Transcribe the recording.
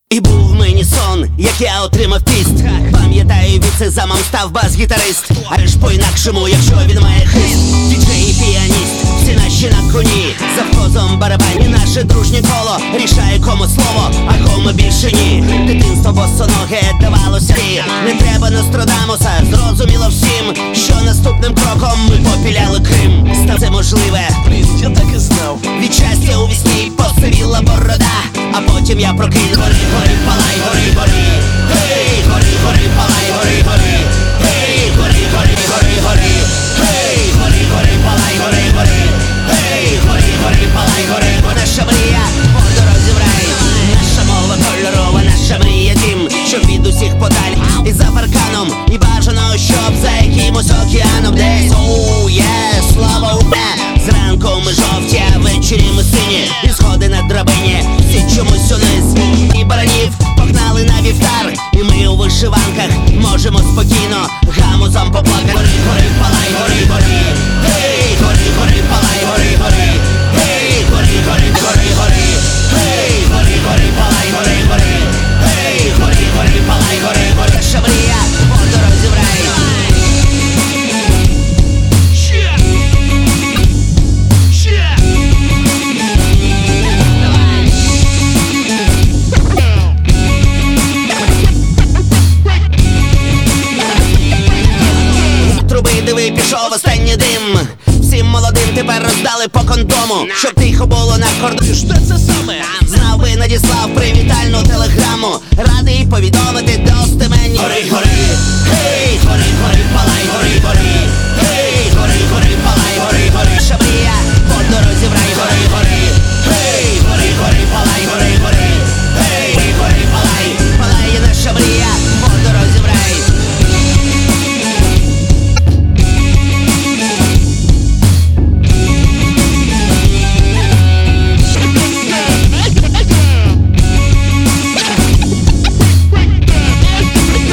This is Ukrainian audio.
І був мені сон, як я отримав піст. Пам'ятаю, від сезамом став бас-гітарист. Але ж по-інакшому, якщо він має хист. Діджей і піаніст, всі наші на коні. Завхозом барабані, наше дружнє коло рішає, кому слово, а кому більше ні. Дитинство босоноге давалося і не треба Нострадамуса, зрозуміло всім, що наступним кроком ми попіляли Крим. Став це можливе, Блін, я так і знав. від щастя у вісні посивіла борода. А потім я прокинув. Гори, гори, палай, гори, гори. Гей, гори, гори, палай, гори, гори. Гей, гори, гори, гори, гори. Гей, гори, гори, палай, гори, гори. Гей, гори, гори, палай, гори, гори. Наша мрія по дорозі в рай. Наша мова кольорова, наша мрія дім, щоб від усіх подаль. І за парканом, і бажано, щоб за якимось океаном десь. Оу, є, слава Україні. Зранку ми жовті, а ввечері ми сині. І сходи на драбині, всі чомусь униз. І баранів погнали на вівтар. І ми у вишиванках можемо спокійно гамузом поплакати. Гори, гори, палай, гори, гори. Гей, гори, гори, палай, гори, гори. Гей, гори, гори, гори, гори. Гей, гори, гори, палай, гори, гори. Гей, гори, гори, палай, гори, гори. Наша мрія по дорозі в рай. Труби, диви, пішов останній дим. Всім молодим тепер роздали по кондому, щоб тихо було на кордоні. Що це саме? Знав би, надіслав привітання.